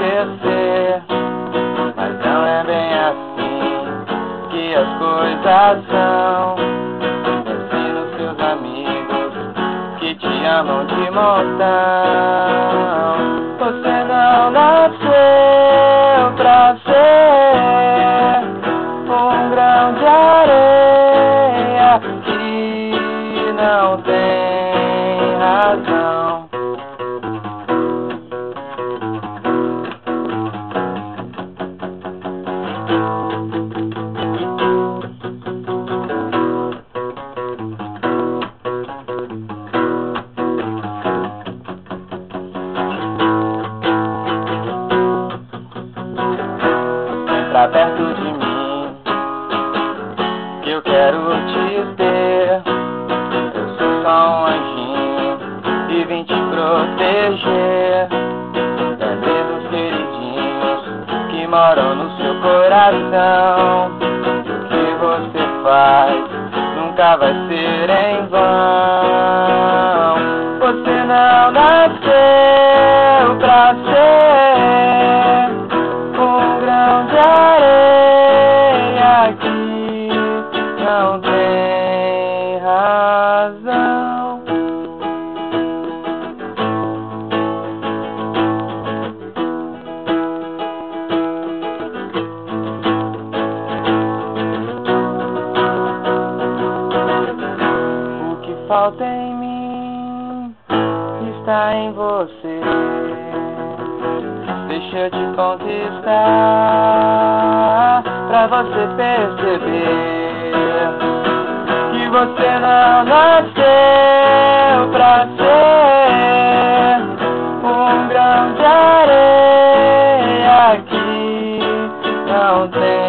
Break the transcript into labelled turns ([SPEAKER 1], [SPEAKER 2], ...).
[SPEAKER 1] esquecer, mas não é bem assim que as coisas são. Ensina os seus amigos que te amam de montão. Você não nasceu pra ser um grão de areia que não tem razão. Pra perto de mim, que eu quero te ter. Eu sou só um anjinho e vim te proteger. Lembre dos queridinhos que moram no seu coração. O que você faz nunca vai ser em vão. Você não nasceu pra ser um grão de areia que não tem razão. O que falta em mim está em você. Deixa eu te conquistar, pra você perceber que você não nasceu pra ser um grão de areia que não tem